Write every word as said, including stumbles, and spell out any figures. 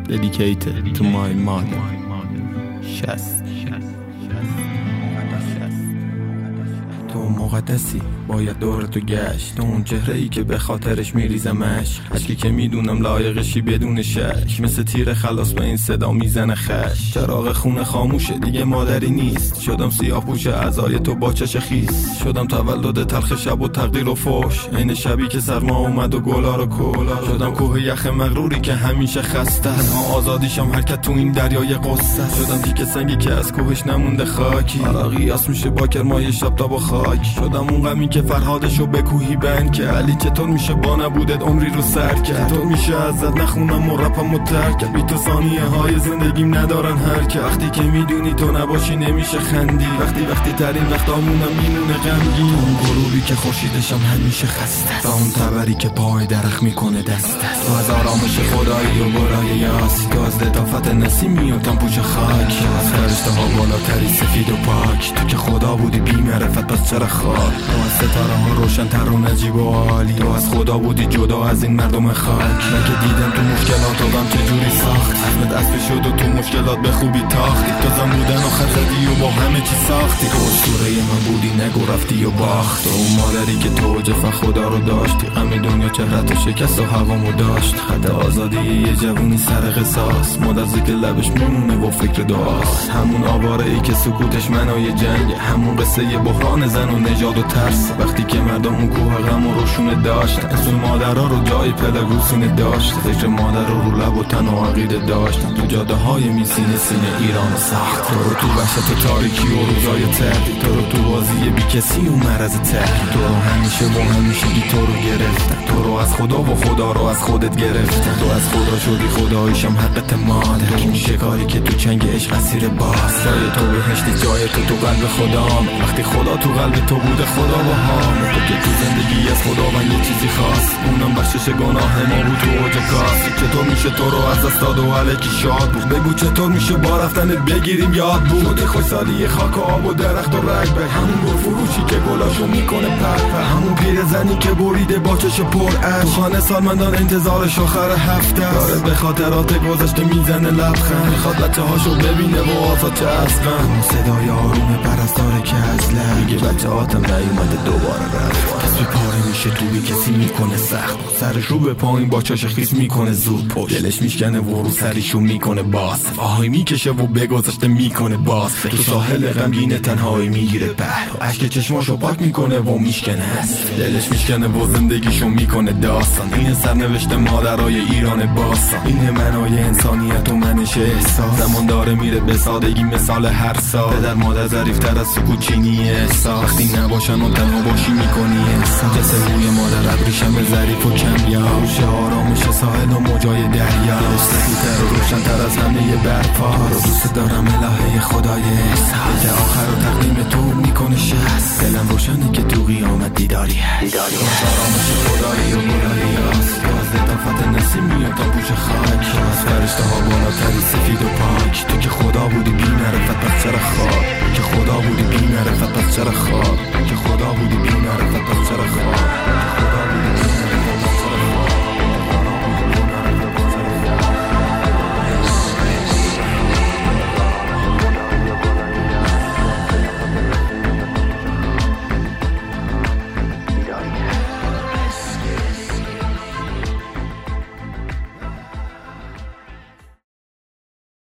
Dedicated to my mother. شست تو مقدسی باید دور تو گشت، تو اون چهره ای که به خاطرش میریزمش، اشکی که میدونم لایقشی بدون شک، مثل تیر خلاص به این صدا میزنه خش. چراغ خونه خاموشه دیگه مادری نیست، شدم سیاه پوش اعضای تو با چش خیس، شدم تولد تلخ شب و تقدیر و فوش، این شبی که سرما اومد و گلا رو کلا، شدم کوه یخ مغروری که همیشه خسته است، ما آزادیشم حرکت تو این دریای قصه، شدم تیک سنگی که از کوهش نمونده خاکی، حالا قیاس میشه با کرمای شب تا با خاک، شدم اون غمی که فرهادشو به کوهی بند که علی چطور میشه با نبودت عمری رو سر کرد، چطور میشه ازت نخونم و رپم و ترک کرد، بی تو ثانیه های زندگیم ندارن حرکت، وقتی که میدونی تو نباشی نمیشه خندی، وقتی وقتی ترین وقتامونم میمونه غمگین، اون غروبی که خورشیدشم همیشه خسته است، اون تبری که پای درخت میکنه دست است، تو از آرامش خدایی و برای یاسی، تو از لطافت نسیمی و تنپوش خاک، از فرشته ها بالاتری سفید و پاک، تو که خدا بودی بی معرفت پس چرا خاک، تو از ستاره ها روشن تر و نجیب و عالی، تو از خدا بودی جدا از این مردم خاک، من که دیدم تو مشکلات و غم چجوری ساخت، اسمت اسبی شد و تو مشکلات به خوبی تاختی، تو زن بودن و خزدی و با همه چی ساختی، تو اسطوره من بودی نگو رفتی و باخت، تو اون مادری که تو جفا خدا رو داشتی، غم دنیا چهرت و شکست و هوامو داشت، خط آزادی یه جوونی سر قصاص، مدرزی که لبش میمونه و فکر دعاست، همون آواره ای که سکوتش منای جنگ، همون قصه یه بحران زن و نژاد و ترس، وقتی که مردم اون کوه غم و روشونه داشت، اسم مادرها رو جای پدرگوسینه داشت، ذکر مادر رو رو لب و تن و عقیده داشت، تو جاده های میسینه سینه ایران و ساخت، تو رو تو وحشت و تاریکی و روزای تردی، تو رو تو بازی بی کسی و مرز تردی، تو رو همیشه و همیشه بی تو رو گرفتن، تو رو از خدا و خدا رو از خودت گرفتن، تو از خدا شدی خداییشم حقت مادر، تو اون شکاری که تو چنگ عشق اسیر باز، جای تو بهشتی جای تو تو قلب خدام، وقتی خدا تو قلب تو بوده خدا با هم، تو که تو زندگی از خدا من یه چیزی خواست، اونم بخشش گناه ما بود تو اوج کاس، چطور میشه تو رو از دست داد و علکی شاد بود، بگو چطور میشه با رفتنت بگیریم یاد بود، شده خوشسالی خاک و آب و درخت و رگ به همون گل فروشی که گلاشو میکنه پر پر، همون پیرزنی که بریده با چش پر اش، خانه سالمندان انتظارش آخر هفته است، داره به خاطرات گذشته میزنه لبخند، میخواد بچه هاشو ببینه و آزاد چه اصلا، صدای آروم پرستاره که ازله میگه بچه هاتم نیومده دوباره رفت، کسی پاره میشه توی کسی میکنه سخت، سرش رو به پایین با چش خیس میکنه زود پشت، دلش میشکنه و رو سریشو میکنه باز، آهای میکشه و بگذشته میکنه باز، تو ساحل غمگین تنهایی میگیره بحر، اشک چشماشو پاک میکنه و میشکنه هست، دلش میشکنه و زندگیشو میکنه داستان، این سرنوشت مادرای ایران باستان، این منای انسانیت و منش احساس، زمان داره میره به سادگی مثال هر سال، پدر مادر ظریفتر از سکوت چینی احساس، وقتی نباشن و تنها باشی میکنی انسان، جسد روی مادر ابریشم ظریف و کمیا، هوش آرامش ساحل و موجای دریا، سفیدتر و روشن‌تر از همه برفا، رو دوست دارم الهه خدای احساس، که آخر رو تقدیم تو میکنه شست، دلم روشنه که تو قیامت دیداری هست، آرامش خدایی و برای یاست، باز لطافت نسیمی و تنپوش خاک، از فرشته ها بالاتری سفید و پاک، تو که خدا بودی بی معرفت پس چرا خاک، که خدا بودی بی معرفت پس چرا خاک.